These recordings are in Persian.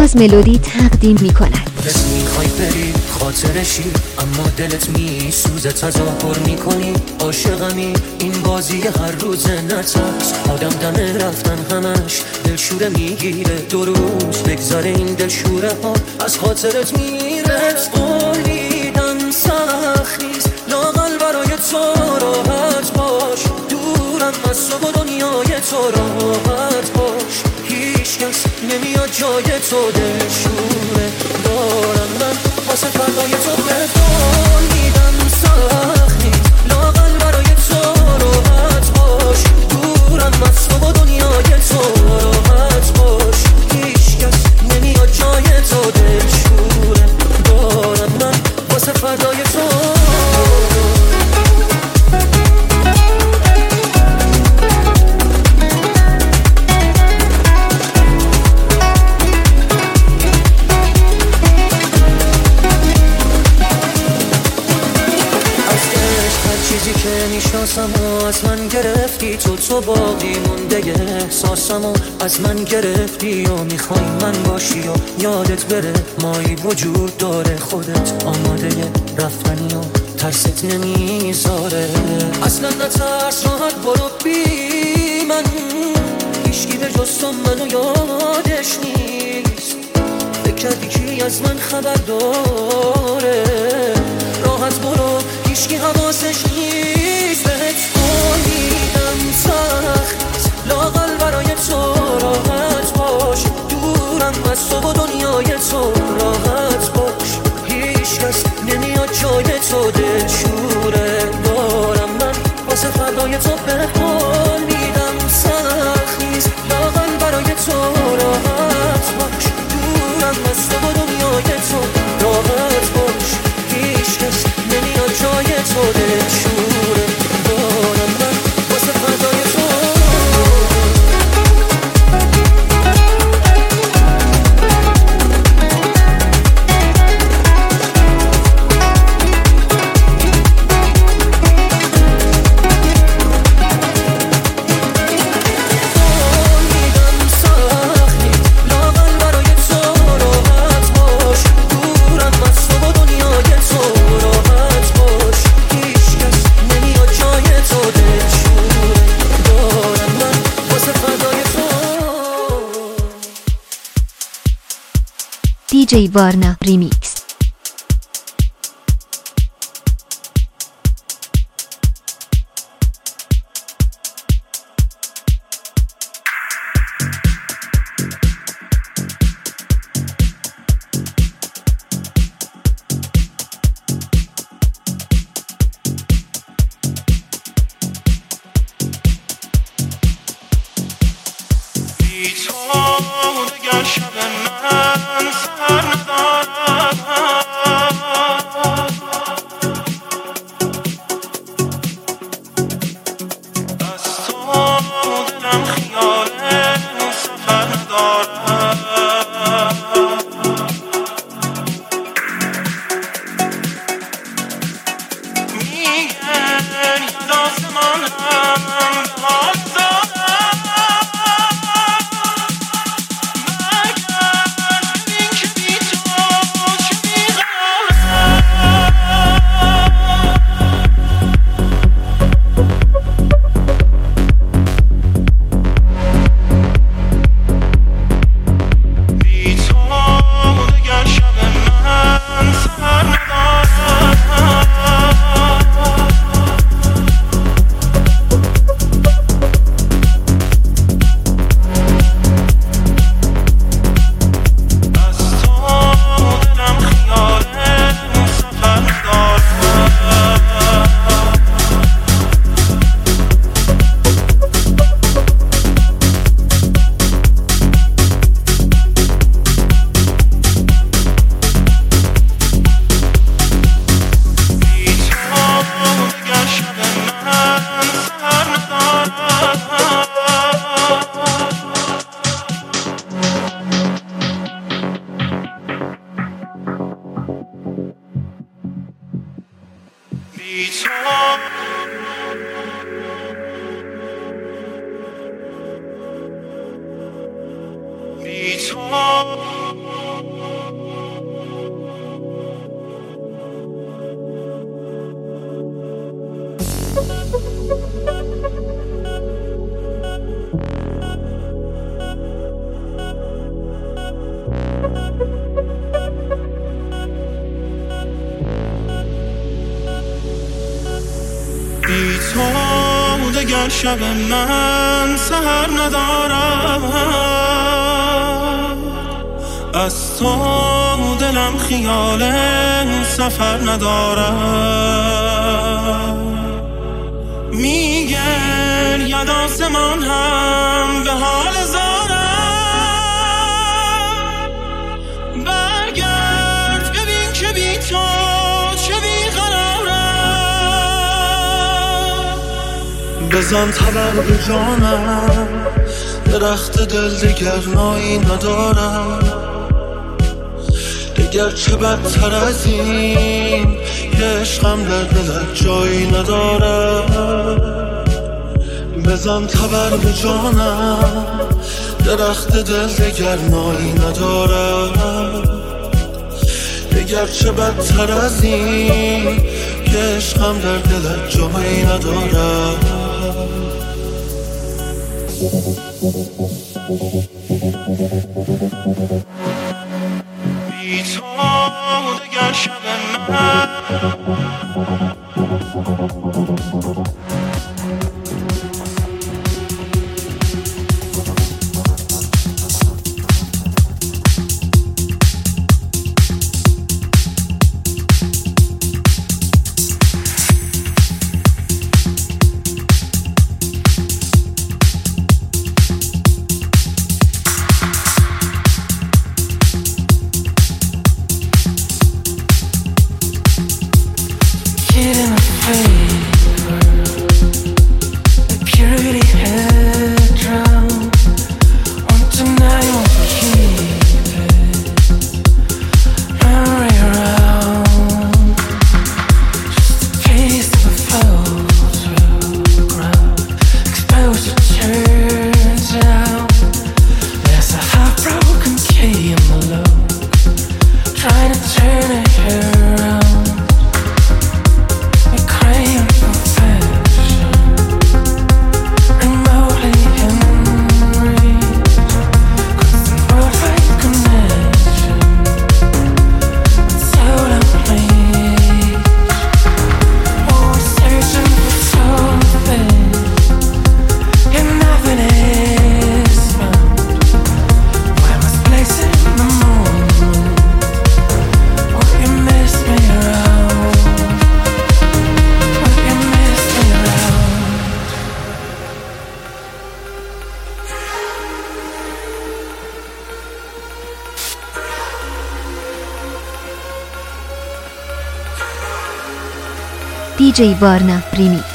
باز ملودی تقدیم می کند. میخوای بری خاطرشی اما دلت میسوزه، تظاهر میکنی عاشقمی، این بازی هر روز نترس. آدم دم رفتن همش دلشوره میگیره، دو روز بگذاره این دلشوره ها از خاطرت میره. قولیدم سخت نیست لااقل برای تو راحت باش، دورم از تو و دنیای تو راحت باش. هیچ کس نمیاد جای تو، دلشوره دارم من واسه فردای تو. به قول میدم سخت نیست لااقل برای تو راحت باش، دورم از تو و دنیای تو راحت باش. هیچ کس نمیاد جای تو، دلشوره دارم من واسه فردای تو. میشناسم و از من گرفتی تو باقی مونده احساسم و از من گرفتی و میخوای من باشی و یادت بره مایی وجود داره، خودت آماده رفتنی و ترست نمیذاره. اصلا نترس راحت برو بی من، هیچکی به جز تو منو یادش نیست. فکر کردی کی از من خبر داره؟ راحت برو هیچکی حواسش نیست. بهت قولیدم سخت لااقل برای تو راحت باش، دورم از تو و دنیای تو راحت باش. هیچ کس نمیاد جای تو، دلشوره دارم من واسه فردای تو. به قولیدم سخت نیست لااقل برای تو راحت باش، دورم از تو و دنیای تو راحت باش. هیچ کس نمیاد جای تو، دلشوره دارم من واسه فردای تو. DJ Varna Remix. Be تو دگر شب من سحر ندارم، از تو دلم خیال سفر ندارم. میگرید آسمان هم به حال زارم، برگرد ببین که بی تو چه بیقرارم. بزن تبر به جانم، درخت دل دگر نایی ندارم، دگر چه بدتر از این که عشقم در دلت جایی ندارم. بزن تبر به جانم، درخت دل دگر نایی ندارم، دگر چه بدتر از این که عشقم در دلت جایی ندارم. بی تو دگر شب من DJ Varna Remix.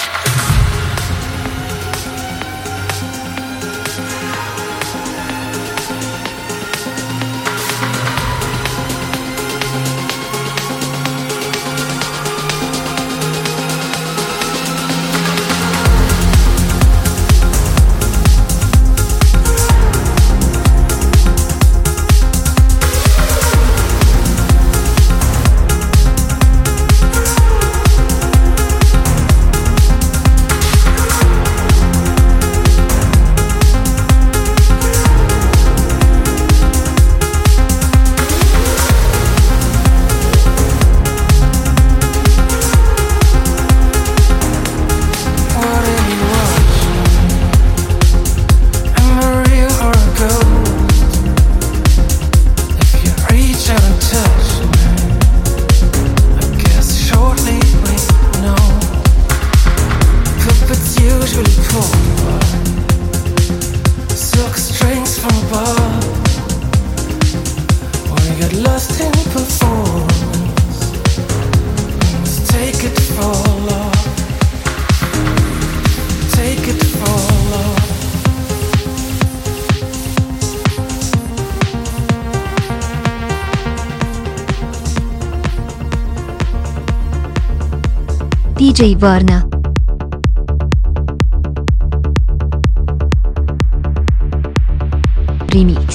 DJ Varna Remix.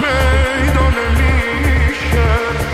پیدا نمیشه.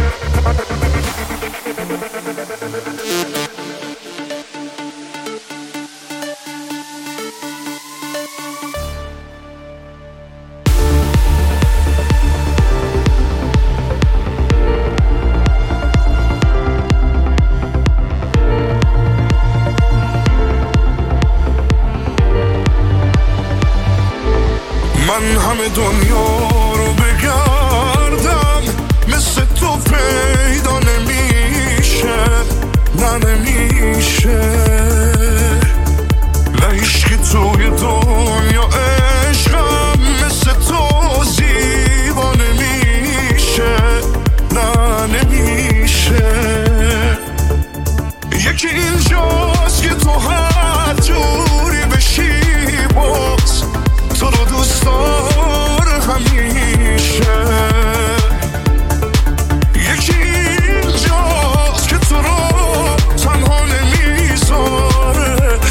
من همه دنیا رو بگردم مثل تو پیدا نمیشه، نه نمیشه. نه هیچکی توی دنیا عشقم مثل تو زیبا نمیشه، نه نمیشه. یکی اینجاست که تو هر جوری بشی باز تو رو دوست داره همیشه. یکی اینجاست که تو رو تنها نمیذاره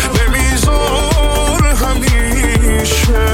همیشه.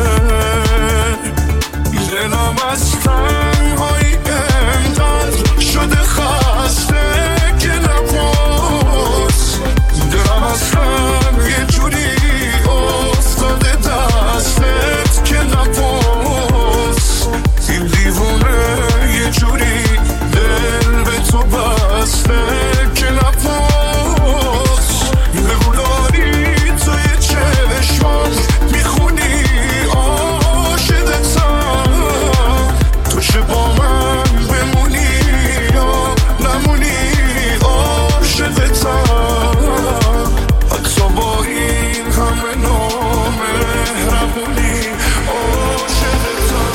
دلم از تنهایی انقدر شده خسته که نباز. دلم اصلا یه جوری افتاده دستت که نباز. این دیوونه یه جوری دل به تو بسته که نباز. بگو داری توی چشمام میخونی عاشقتم. تو چه با من بمونی یا نمونی عاشقتم. حتی با این همه نامهربونی عاشقتم.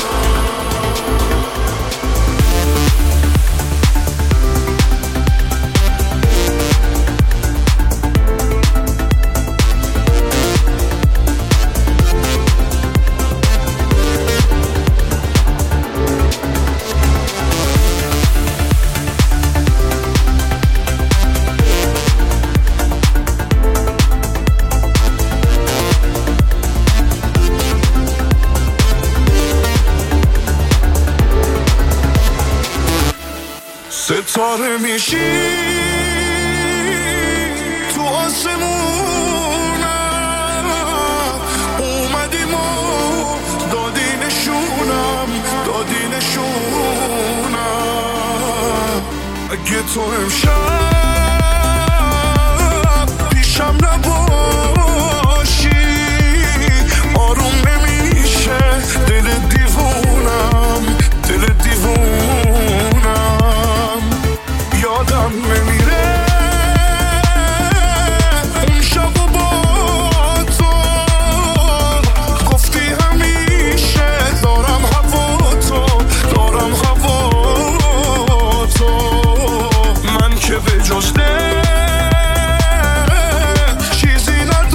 ستاره میشی تو آسمونم. اومدیم و دادی نشونم. اگه تو امشب پیشم نباشی آروم نمیشه دل دیوونم. یادم نمیره اون شب و با تو گفتی همیشه دارم هوا تو. من که به جز چیزی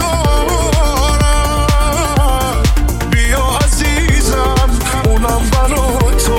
ندارم. بیا عزیزم اونم برا تو.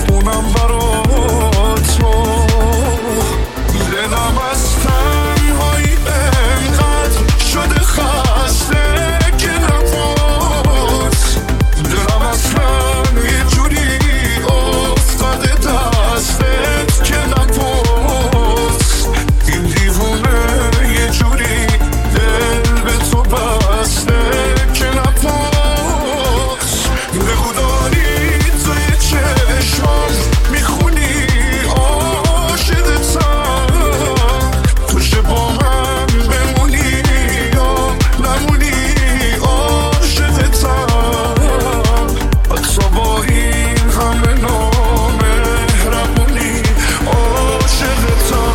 دلم از تنهایی انقدر شده خسته که نباز. دلم اصلا یه جوری افتاده دستت که نباز. این دیوونه یه جوری دل به تو بسته که نباز. بگو داری توی چشمام میخونی عاشقتم. تو چه با من بمونی یا نمونی عاشقتم. حتی با این همه نامهربونی عاشقتم.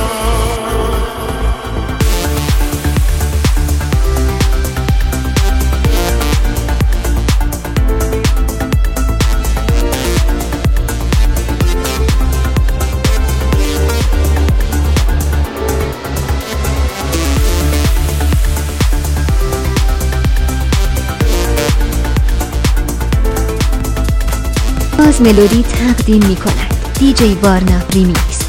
باز ملودی تقدیم می کند دیجی وارنا ریمیکس.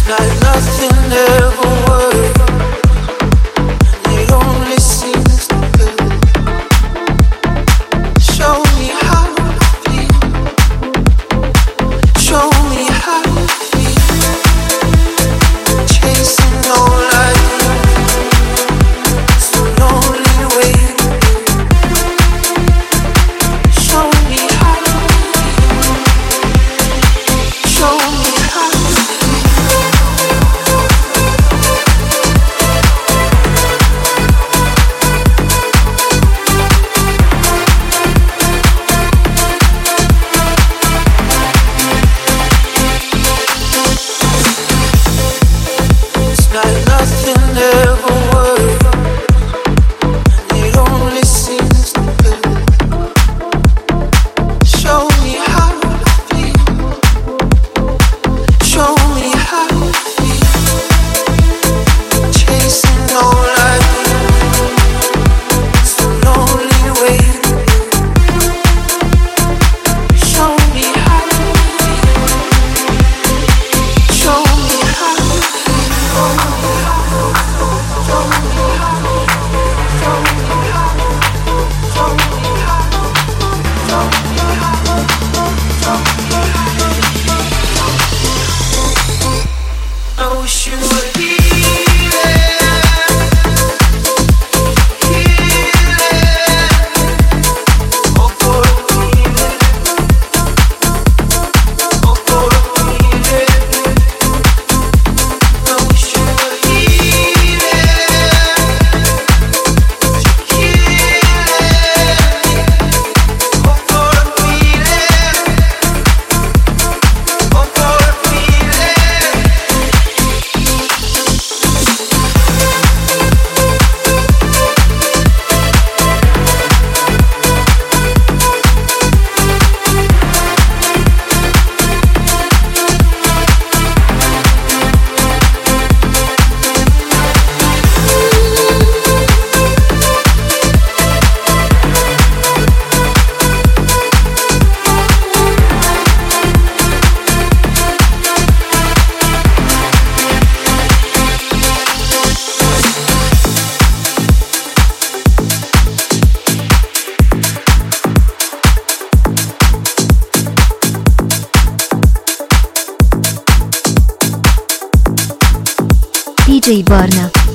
DJ Barna.